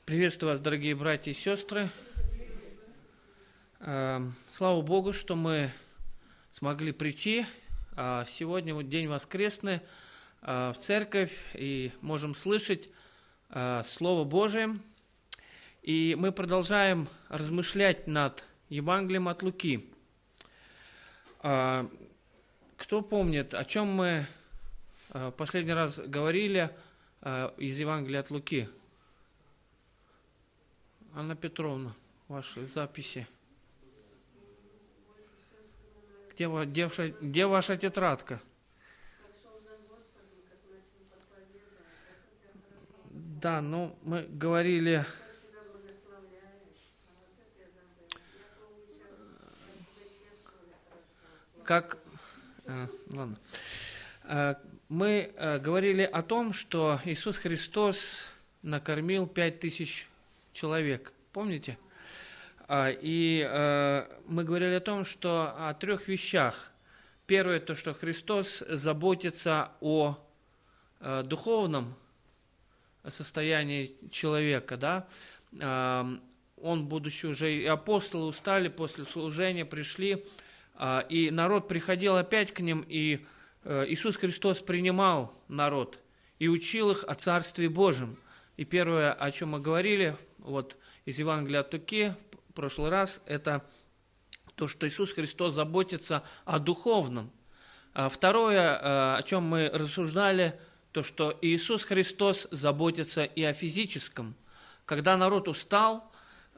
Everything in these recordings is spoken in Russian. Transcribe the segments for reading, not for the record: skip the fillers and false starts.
Приветствую вас, дорогие братья и сестры. Слава Богу, что мы смогли прийти. Сегодня вот день воскресный в церковь и можем слышать Слово Божие. И мы продолжаем размышлять над Евангелием от Луки. Кто помнит, о чем мы последний раз говорили из Евангелия от Луки? Анна Петровна, ваши записи. Где ваша тетрадка? Да, ну мы говорили... Ладно. Мы говорили о том, что Иисус Христос накормил 5000 человек. Помните? И мы говорили о том, что о 3 вещах. Первое, то, что Христос заботится о духовном состоянии человека. Да? Он, будучи уже, и апостолы устали после служения, пришли, и народ приходил опять к ним, и Иисус Христос принимал народ и учил их о Царстве Божьем. И первое, о чем мы говорили, вот из Евангелия от Луки в прошлый раз, это то, что Иисус Христос заботится о духовном. Второе, о чем мы рассуждали, то, что Иисус Христос заботится и о физическом. Когда народ устал,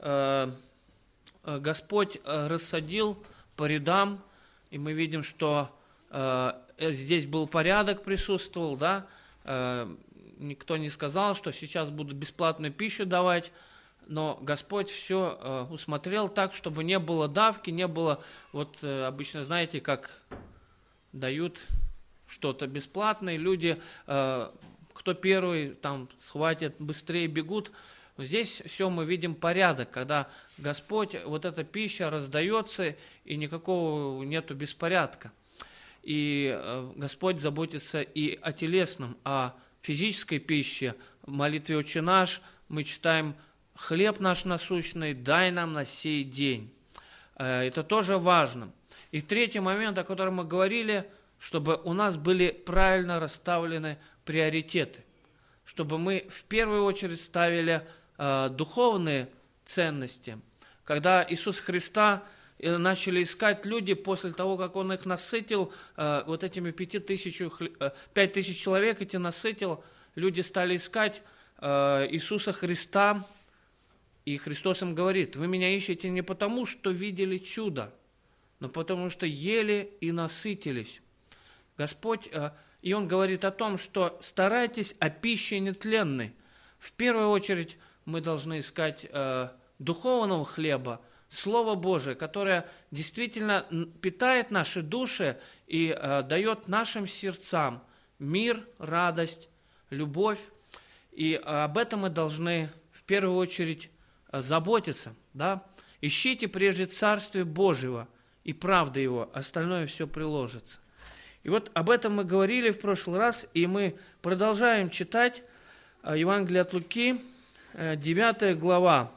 Господь рассадил по рядам, и мы видим, что здесь был порядок, присутствовал, да, никто не сказал, что сейчас будут бесплатную пищу давать, но Господь все усмотрел так, чтобы не было давки, не было, вот обычно, знаете, как дают что-то бесплатное, люди, кто первый там схватит, быстрее бегут. Здесь все мы видим порядок, когда Господь, вот эта пища раздается, и никакого нету беспорядка. И Господь заботится и о телесном, о физической пище. В молитве «Отче наш» мы читаем «Хлеб наш насущный, дай нам на сей день». Это тоже важно. И третий момент, о котором мы говорили, чтобы у нас были правильно расставлены приоритеты. Чтобы мы в первую очередь ставили духовные ценности. Когда Иисус Христа начали искать люди после того, как Он их насытил, вот этими 5000 человек эти насытил, люди стали искать Иисуса Христа, и Христос им говорит: вы меня ищете не потому, что видели чудо, но потому, что ели и насытились. Господь, и Он говорит о том, что старайтесь о пище нетленной. В первую очередь мы должны искать духовного хлеба, Слово Божие, которое действительно питает наши души и дает нашим сердцам мир, радость, любовь. И об этом мы должны в первую очередь заботиться. Да? Ищите прежде Царствие Божьего и правды Его, остальное все приложится. И вот об этом мы говорили в прошлый раз, и мы продолжаем читать Евангелие от Луки, 9 глава,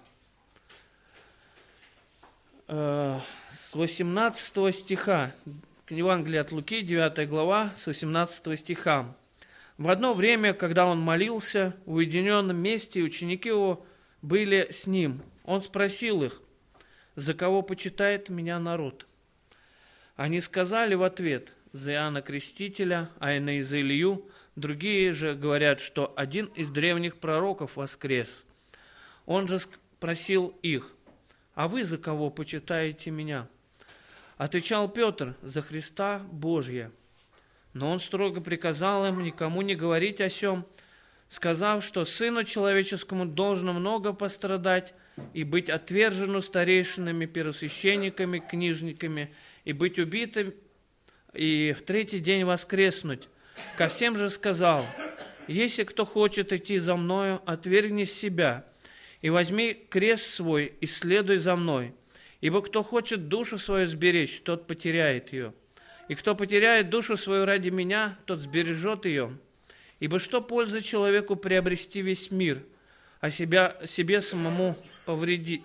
с 18 стиха. Евангелие от Луки, 9 глава, с 18 стиха. В одно время, когда он молился в уединенном месте, ученики его были с ним. Он спросил их: за кого почитает меня народ? Они сказали в ответ: за Иоанна Крестителя, а иные за Илью. Другие же говорят, что один из древних пророков воскрес. Он же спросил их: а вы за кого почитаете меня? Отвечал Петр: за Христа Божия. Но он строго приказал им никому не говорить о сем, сказав, что Сыну Человеческому должно много пострадать и быть отвержену старейшинами, первосвященниками, книжниками, и быть убитым, и в 3-й день воскреснуть. Ко всем же сказал: если кто хочет идти за мною, отвергни себя, и возьми крест свой, и следуй за мной. Ибо кто хочет душу свою сберечь, тот потеряет ее. И кто потеряет душу свою ради меня, тот сбережет ее. Ибо что пользы человеку приобрести весь мир, а себе самому повредить,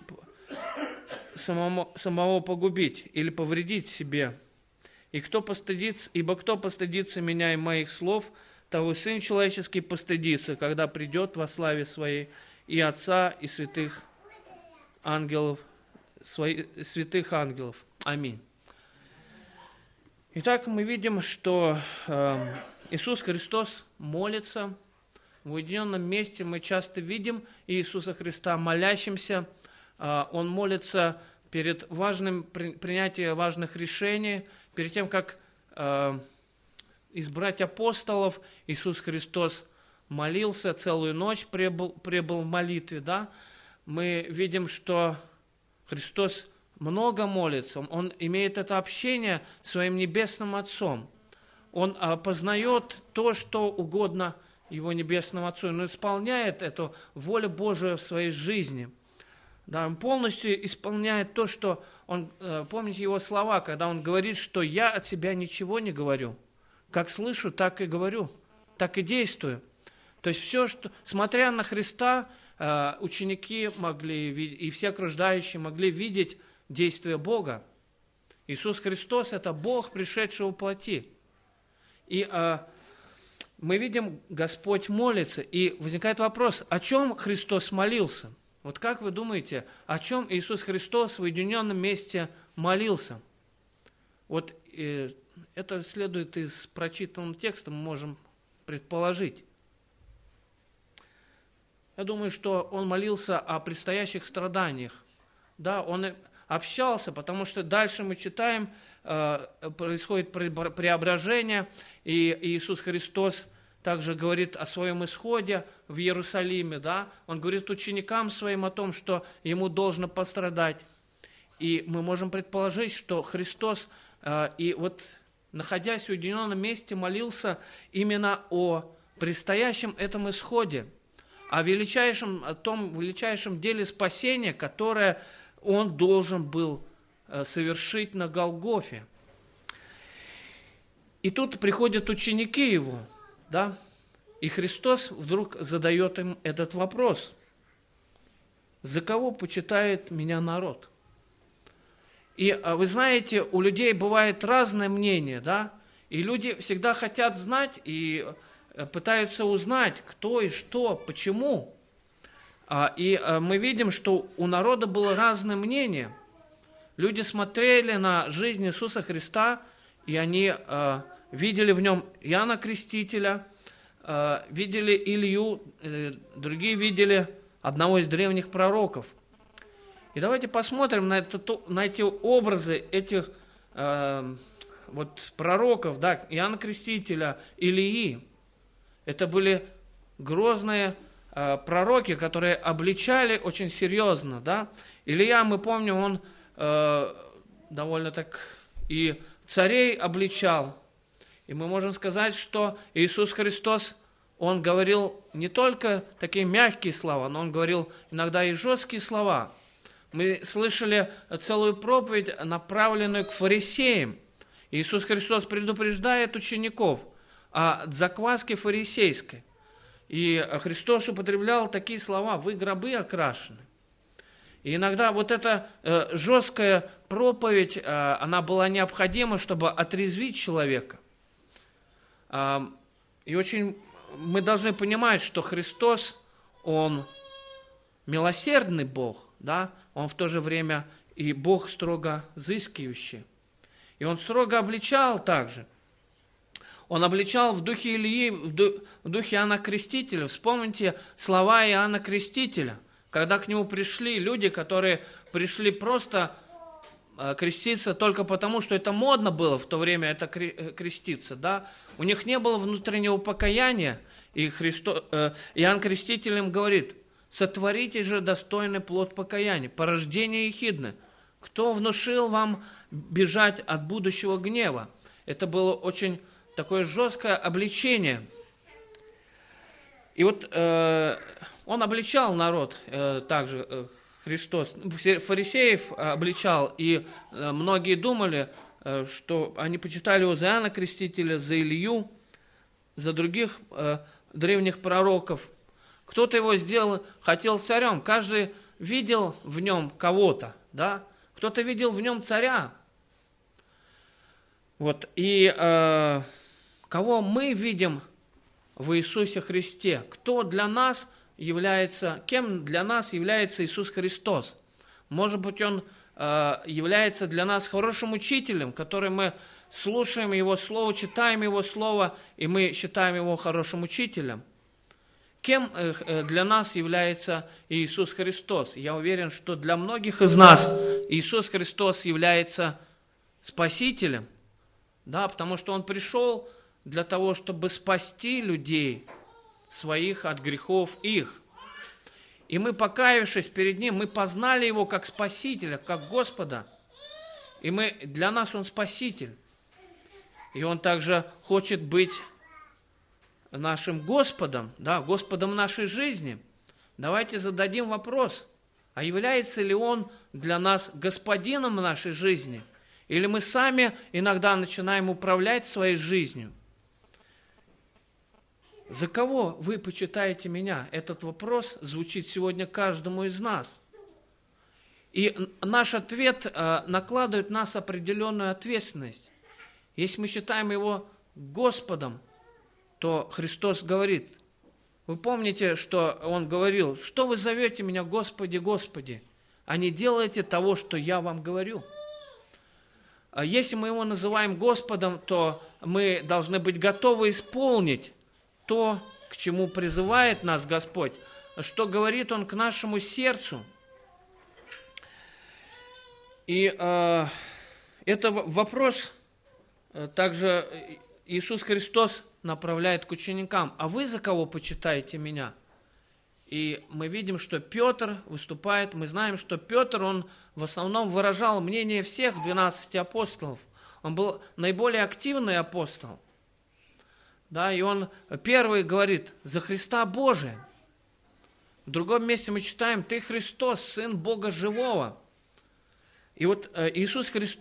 самого погубить или повредить себе. Ибо кто постыдится меня и моих слов, того Сын Человеческий постыдится, когда придет во славе Своей и Отца, и святых ангелов. Аминь. Итак, мы видим, что Иисус Христос молится. В уединенном месте мы часто видим Иисуса Христа молящимся. Он молится перед принятием важных решений, перед тем, как избрать апостолов. Иисус Христос молился, целую ночь пребыл в молитве. Да? Мы видим, что Христос много молится, Он имеет это общение с Своим Небесным Отцом. Он познает то, что угодно Его Небесному Отцу, Он исполняет эту волю Божию в своей жизни. Да, Он полностью исполняет то, что Он, помните Его слова, когда Он говорит, что «я от себя ничего не говорю, как слышу, так и говорю, так и действую». То есть все, что, смотря на Христа, ученики могли видеть, и все окружающие могли видеть действие Бога. Иисус Христос – это Бог, пришедший во плоти. И мы видим, Господь молится, и возникает вопрос, о чем Христос молился? Вот как вы думаете, о чем Иисус Христос в уединенном месте молился? Вот это следует из прочитанного текста, мы можем предположить. Я думаю, что Он молился о предстоящих страданиях. Да, Он общался, потому что дальше мы читаем, происходит преображение, и Иисус Христос также говорит о своем исходе в Иерусалиме. Да? Он говорит ученикам своим о том, что Ему должно пострадать. И мы можем предположить, что Христос, и вот находясь в уединенном месте, молился именно о предстоящем этом исходе, о том величайшем деле спасения, которое Он должен был совершить на Голгофе. И тут приходят ученики Его, да, и Христос вдруг задает им этот вопрос: «За кого почитает меня народ?» И вы знаете, у людей бывает разное мнение, да, и люди всегда хотят знать и пытаются узнать, кто и что, почему. И мы видим, что у народа было разное мнение. Люди смотрели на жизнь Иисуса Христа, и они видели в нем Иоанна Крестителя, видели Илью, другие видели одного из древних пророков. И давайте посмотрим на эти образы этих пророков, да, Иоанна Крестителя, Илии. Это были грозные пророки, которые обличали очень серьезно. Да? Илия, мы помним, он довольно так и царей обличал. И мы можем сказать, что Иисус Христос, Он говорил не только такие мягкие слова, но Он говорил иногда и жесткие слова. Мы слышали целую проповедь, направленную к фарисеям. Иисус Христос предупреждает учеников о закваске фарисейской. И Христос употреблял такие слова: «Вы гробы окрашены». И иногда вот эта жесткая проповедь, она была необходима, чтобы отрезвить человека. И очень мы должны понимать, что Христос, Он милосердный Бог, да? Он в то же время и Бог строго взыскивающий. И Он строго обличал также. Он обличал в духе Илии, в духе Иоанна Крестителя. Вспомните слова Иоанна Крестителя, когда к нему пришли люди, которые пришли просто креститься только потому, что это модно было в то время, это креститься. Да? У них не было внутреннего покаяния, и Иоанн Креститель им говорит: «Сотворите же достойный плод покаяния, порождение ехидны. Кто внушил вам бежать от будущего гнева?» Это было очень такое жесткое обличение. И вот Он обличал народ также, Христос, фарисеев обличал, и многие думали, что они почитали Его за Иоанна Крестителя, за Илью, за других древних пророков. Кто-то его хотел царем. Каждый видел в нем кого-то, да? Кто-то видел в нем царя. Вот, и кого мы видим в Иисусе Христе? Кто для нас является, кем для нас является Иисус Христос? Может быть, Он является для нас хорошим учителем, который мы слушаем Его Слово, читаем Его Слово, и мы считаем Его хорошим учителем. Кем для нас является Иисус Христос? Я уверен, что для многих из нас Иисус Христос является Спасителем, да, потому что Он пришел для того, чтобы спасти людей своих от грехов их. И мы, покаявшись перед Ним, мы познали Его как Спасителя, как Господа. И для нас Он Спаситель. И Он также хочет быть нашим Господом, да, Господом нашей жизни. Давайте зададим вопрос, а является ли Он для нас Господином нашей жизни? Или мы сами иногда начинаем управлять своей жизнью? За кого вы почитаете меня? Этот вопрос звучит сегодня каждому из нас. И наш ответ накладывает на нас определенную ответственность. Если мы считаем Его Господом, то Христос говорит, вы помните, что Он говорил, что вы зовете меня, Господи, Господи, а не делаете того, что я вам говорю. Если мы Его называем Господом, то мы должны быть готовы исполнить то, к чему призывает нас Господь, что говорит Он к нашему сердцу. И это вопрос также Иисус Христос направляет к ученикам. А вы за кого почитаете меня? И мы видим, что Петр выступает. Мы знаем, что Петр, он в основном выражал мнение всех 12 апостолов. Он был наиболее активный апостол. Да, и он первый говорит, за Христа Божия. В другом месте мы читаем, ты Христос, Сын Бога Живого. И вот Иисус Христос,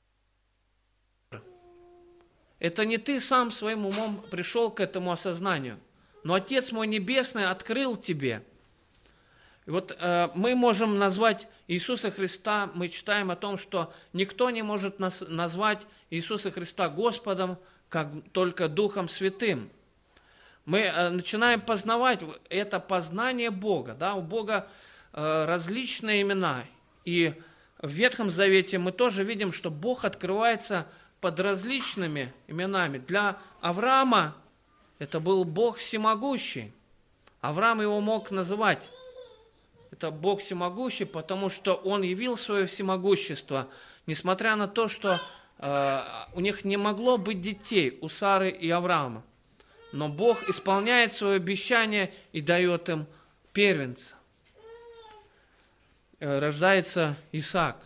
это не ты сам своим умом пришел к этому осознанию, но Отец мой Небесный открыл тебе. И вот мы можем назвать Иисуса Христа, мы читаем о том, что никто не может назвать Иисуса Христа Господом, как только Духом Святым. Мы начинаем познавать это познание Бога. Да? У Бога различные имена. И в Ветхом Завете мы тоже видим, что Бог открывается под различными именами. Для Авраама это был Бог всемогущий. Авраам его мог называть. Это Бог всемогущий, потому что он явил свое всемогущество, несмотря на то, что у них не могло быть детей, у Сары и Авраама. Но Бог исполняет свое обещание и дает им первенца. Рождается Исаак.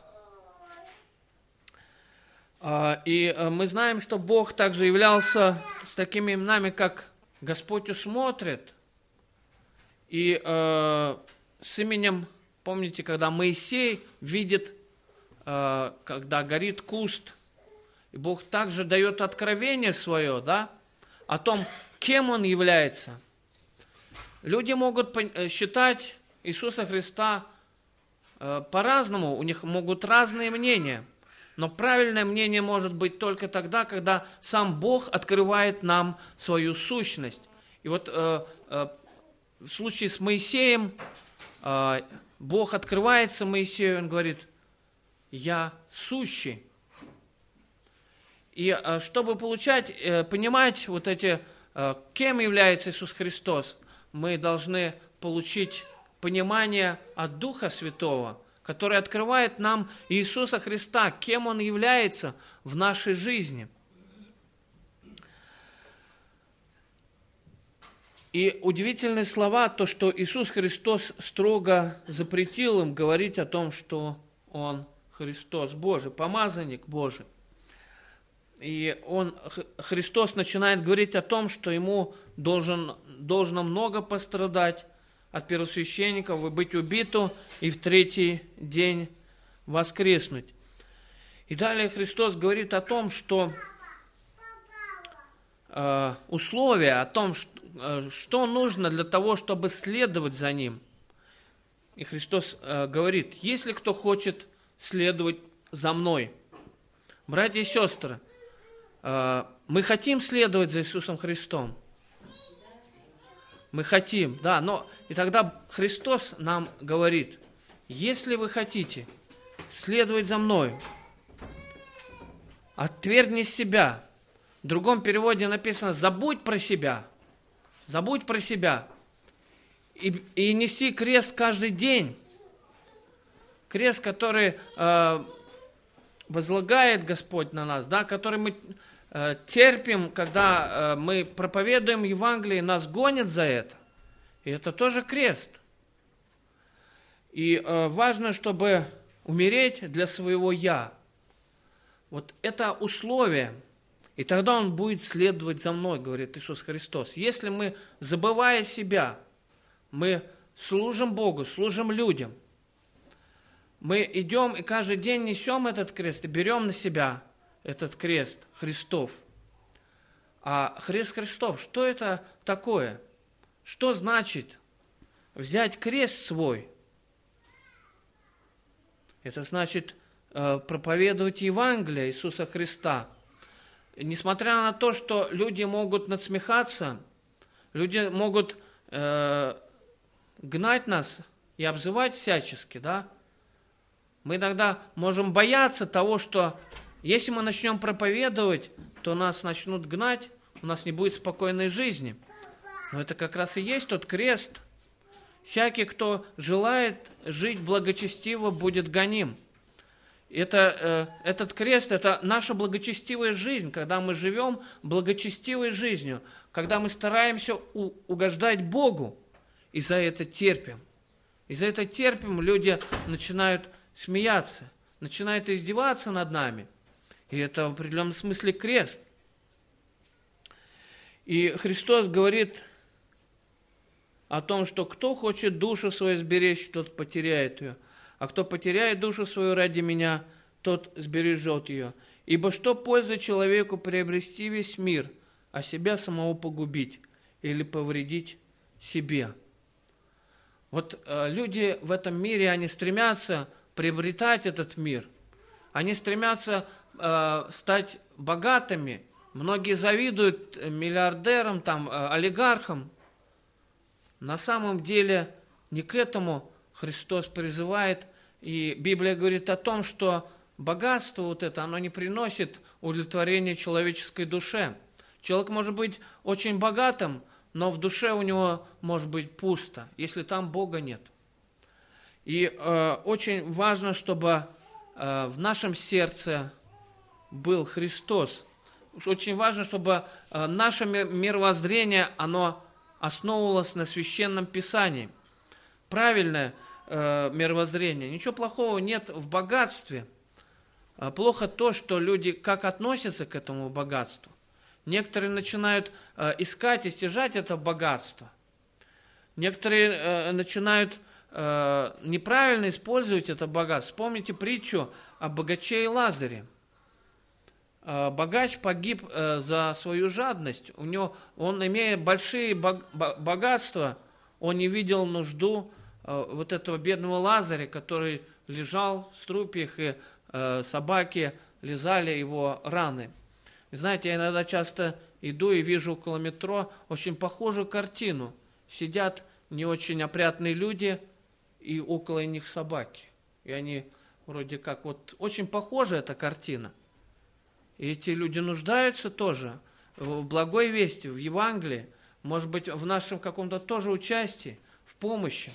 И мы знаем, что Бог также являлся с такими именами, как Господь усмотрит. И с именем, помните, когда Моисей видит, когда горит куст, и Бог также дает откровение свое, да, о том, кем Он является. Люди могут считать Иисуса Христа по-разному, у них могут разные мнения. Но правильное мнение может быть только тогда, когда сам Бог открывает нам свою сущность. И вот в случае с Моисеем, Бог открывается Моисею, Он говорит, «Я сущий». И чтобы понимать вот эти, кем является Иисус Христос, мы должны получить понимание от Духа Святого, который открывает нам Иисуса Христа, кем Он является в нашей жизни. И удивительные слова, то, что Иисус Христос строго запретил им говорить о том, что Он Христос Божий, помазанник Божий. И Христос начинает говорить о том, что Ему должно много пострадать от первосвященников, и быть убиту, и в третий день воскреснуть. И далее Христос говорит о том, что условия о том, что нужно для того, чтобы следовать за Ним. И Христос говорит: если кто хочет следовать за Мной. Братья и сестры, мы хотим следовать за Иисусом Христом. Мы хотим, да, но и тогда Христос нам говорит: если вы хотите следовать за Мной, отвергни себя. В другом переводе написано: забудь про себя. Забудь про себя. И неси крест каждый день. Крест, который возлагает Господь на нас, да, который мы терпим, когда мы проповедуем Евангелие, нас гонят за это. И это тоже крест. И важно, чтобы умереть для своего «я». Вот это условие. И тогда Он будет следовать за мной, говорит Иисус Христос. Если мы, забывая себя, мы служим Богу, служим людям, мы идем и каждый день несем этот крест и берем на себя этот крест Христов. А крест Христов, что это такое? Что значит взять крест свой? Это значит проповедовать Евангелие Иисуса Христа. Несмотря на то, что люди могут надсмехаться, люди могут гнать нас и обзывать всячески, да? Мы иногда можем бояться того, что если мы начнем проповедовать, то нас начнут гнать, у нас не будет спокойной жизни. Но это как раз и есть тот крест. Всякий, кто желает жить благочестиво, будет гоним. Этот крест – это наша благочестивая жизнь, когда мы живем благочестивой жизнью, когда мы стараемся угождать Богу, и за это терпим. И за это терпим, люди начинают смеяться, начинают издеваться над нами. И это в определенном смысле крест. И Христос говорит о том, что кто хочет душу свою сберечь, тот потеряет ее. А кто потеряет душу свою ради меня, тот сбережет ее. Ибо что пользы человеку приобрести весь мир, а себя самого погубить или повредить себе? Вот люди в этом мире, они стремятся приобретать этот мир. Они стремятся стать богатыми. Многие завидуют миллиардерам, олигархам. На самом деле не к этому Христос призывает. И Библия говорит о том, что богатство вот это, оно не приносит удовлетворения человеческой душе. Человек может быть очень богатым, но в душе у него может быть пусто, если там Бога нет. И очень важно, чтобы в нашем сердце был Христос. Очень важно, чтобы наше мировоззрение, оно основывалось на Священном Писании. Правильное мировоззрение. Ничего плохого нет в богатстве. Плохо то, что люди как относятся к этому богатству. Некоторые начинают искать и стяжать это богатство. Некоторые начинают неправильно использовать это богатство. Вспомните притчу о богаче и Лазаре. Богач погиб за свою жадность. Он, имея большие богатства, он не видел нужду вот этого бедного Лазаря, который лежал в струпьях, и собаки лизали его раны. И знаете, я иногда часто иду и вижу около метро очень похожую картину. Сидят не очень опрятные люди, и около них собаки. И они вроде как, вот очень похожа эта картина. И эти люди нуждаются тоже в благой вести, в Евангелии, может быть, в нашем каком-то тоже участии, в помощи.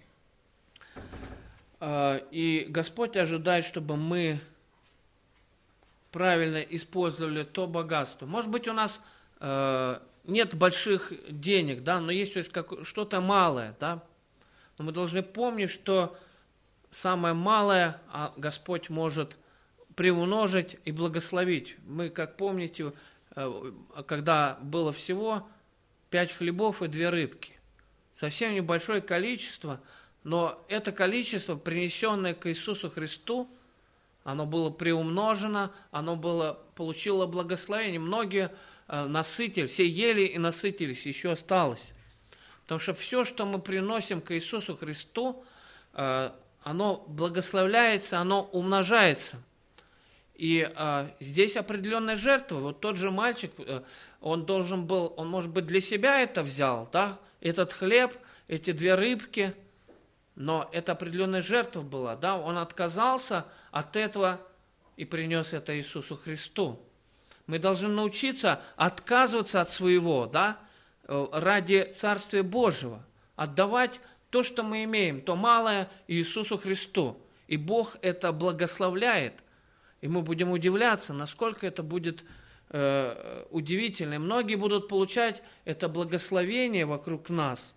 И Господь ожидает, чтобы мы правильно использовали то богатство. Может быть, у нас нет больших денег, да, но есть что-то малое, да. Но мы должны помнить, что самое малое Господь может приумножить и благословить. Мы, как помните, когда было всего 5 хлебов и 2 рыбки. Совсем небольшое количество, но это количество, принесенное к Иисусу Христу, оно было приумножено, оно получило благословение. Многие насытили, все ели и насытились, еще осталось. Потому что все, что мы приносим к Иисусу Христу, оно благословляется, оно умножается. И здесь определенная жертва. Вот тот же мальчик, он может быть, для себя это взял, да? Этот хлеб, эти 2 рыбки, но это определенная жертва была, да? Он отказался от этого и принес это Иисусу Христу. Мы должны научиться отказываться от своего, да? Ради Царствия Божьего, отдавать то, что мы имеем, то малое Иисусу Христу. И Бог это благословляет. И мы будем удивляться, насколько это будет удивительно. И многие будут получать это благословение вокруг нас.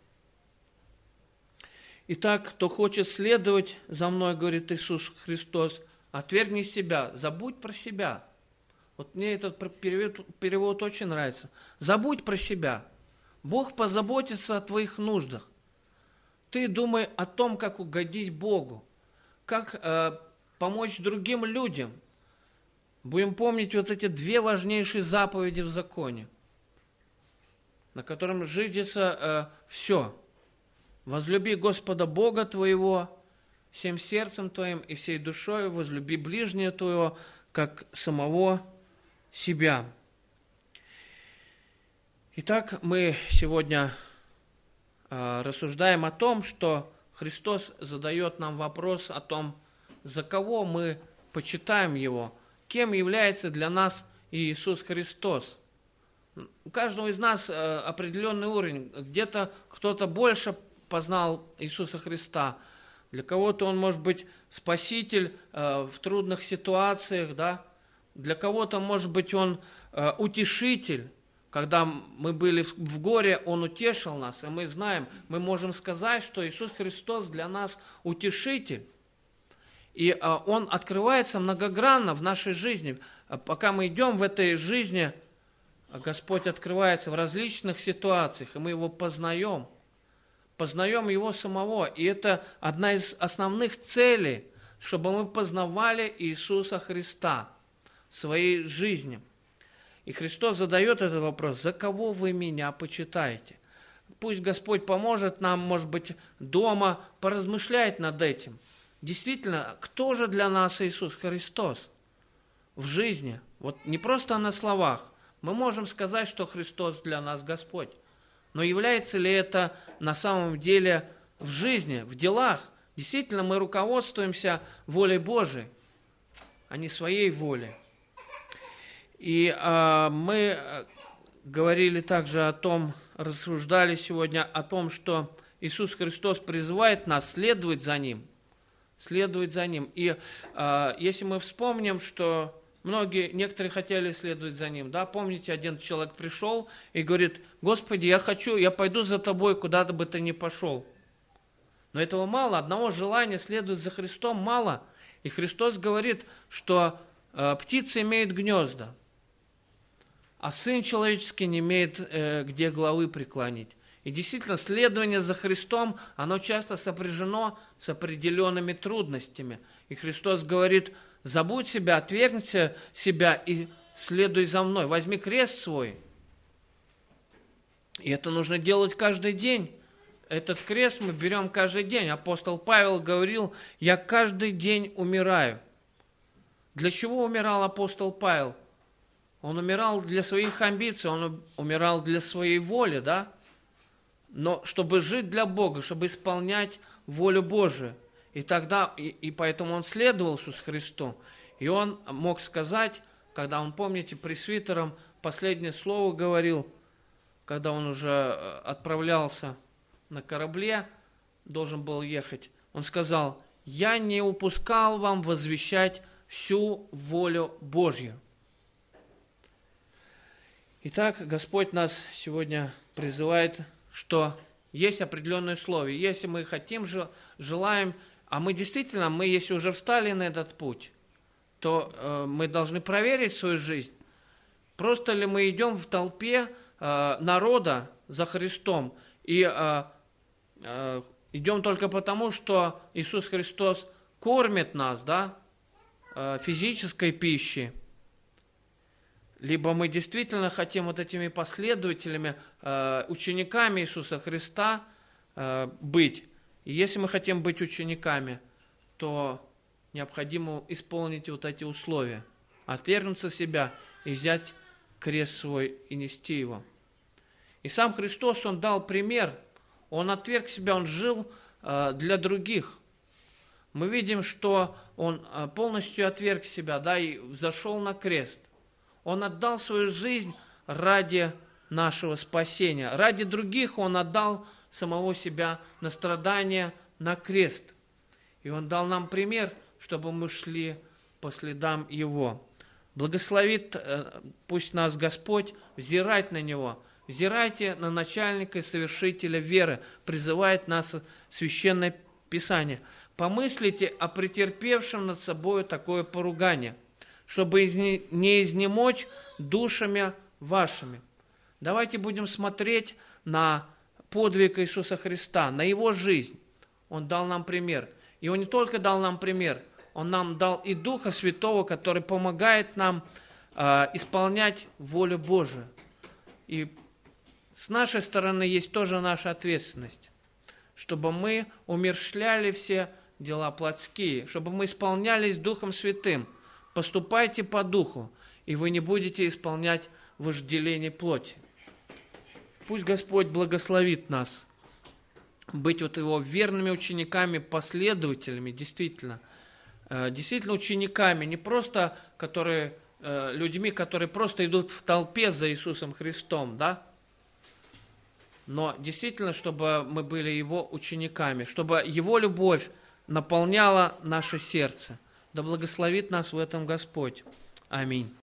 Итак, кто хочет следовать за мной, говорит Иисус Христос, отвергни себя, забудь про себя. Вот мне этот перевод очень нравится. Забудь про себя. Бог позаботится о твоих нуждах. Ты думай о том, как угодить Богу, как помочь другим людям. Будем помнить вот эти 2 важнейшие заповеди в законе, на котором жидится все. Возлюби Господа Бога твоего всем сердцем твоим и всей душой, возлюби ближнего твоего, как самого себя. Итак, мы сегодня рассуждаем о том, что Христос задает нам вопрос о том, за кого мы почитаем Его, кем является для нас Иисус Христос. У каждого из нас определенный уровень. Где-то кто-то больше познал Иисуса Христа. Для кого-то Он может быть спаситель в трудных ситуациях, да? Для кого-то, может быть, Он утешитель. Когда мы были в горе, Он утешил нас. И мы знаем, мы можем сказать, что Иисус Христос для нас утешитель. И Он открывается многогранно в нашей жизни. Пока мы идем в этой жизни, Господь открывается в различных ситуациях, и мы Его познаем. Познаем Его самого. И это одна из основных целей, чтобы мы познавали Иисуса Христа в своей жизни. И Христос задает этот вопрос: за кого вы меня почитаете? Пусть Господь поможет нам, может быть, дома поразмышлять над этим. Действительно, кто же для нас Иисус Христос в жизни? Вот не просто на словах. Мы можем сказать, что Христос для нас Господь. Но является ли это на самом деле в жизни, в делах? Действительно, мы руководствуемся волей Божией, а не своей волей. И мы говорили также о том, рассуждали сегодня о том, что Иисус Христос призывает нас следовать за Ним. Следовать за Ним. И если мы вспомним, что некоторые хотели следовать за Ним, да, помните, один человек пришел и говорит: Господи, я пойду за Тобой, куда бы Ты ни пошел. Но этого мало, одного желания следовать за Христом мало. И Христос говорит, что птицы имеют гнезда, а Сын Человеческий не имеет где главы преклонить. И действительно, следование за Христом, оно часто сопряжено с определенными трудностями. И Христос говорит: забудь себя, отвергни себя и следуй за мной. Возьми крест свой. И это нужно делать каждый день. Этот крест мы берем каждый день. Апостол Павел говорил: я каждый день умираю. Для чего умирал апостол Павел? Он умирал для своих амбиций, он умирал для своей воли, да? Но чтобы жить для Бога, чтобы исполнять волю Божию. И тогда, и поэтому он следовал Иисусу Христу. И он мог сказать, когда он, помните, пресвитером последнее слово говорил, когда он уже отправлялся на корабле, должен был ехать, он сказал: я не упускал вам возвещать всю волю Божью. Итак, Господь нас сегодня призывает, что есть определенные условия. Если мы хотим, желаем, а мы действительно, если уже встали на этот путь, то мы должны проверить свою жизнь. Просто ли мы идем в толпе народа за Христом и идем только потому, что Иисус Христос кормит нас, да, физической пищей. Либо мы действительно хотим вот этими последователями, учениками Иисуса Христа быть. И если мы хотим быть учениками, то необходимо исполнить вот эти условия. Отвергнуться себя и взять крест свой и нести его. И сам Христос, Он дал пример. Он отверг себя, Он жил для других. Мы видим, что Он полностью отверг себя, да, и взошел на крест. Он отдал свою жизнь ради нашего спасения. Ради других Он отдал самого себя на страдания, на крест. И Он дал нам пример, чтобы мы шли по следам Его. Благословит пусть нас Господь взирать на Него. Взирайте на начальника и совершителя веры, призывает нас Священное Писание. Помыслите о претерпевшем над собой такое поругание, чтобы не изнемочь душами вашими. Давайте будем смотреть на подвиг Иисуса Христа, на Его жизнь. Он дал нам пример. И Он не только дал нам пример, Он нам дал и Духа Святого, который помогает нам исполнять волю Божию. И с нашей стороны есть тоже наша ответственность, чтобы мы умерщвляли все дела плотские, чтобы мы исполнялись Духом Святым. Поступайте по Духу, и вы не будете исполнять вожделение плоти. Пусть Господь благословит нас быть вот Его верными учениками, последователями, действительно учениками, не просто людьми, которые просто идут в толпе за Иисусом Христом, да? Но действительно, чтобы мы были Его учениками, чтобы Его любовь наполняла наше сердце. Да благословит нас в этом Господь. Аминь.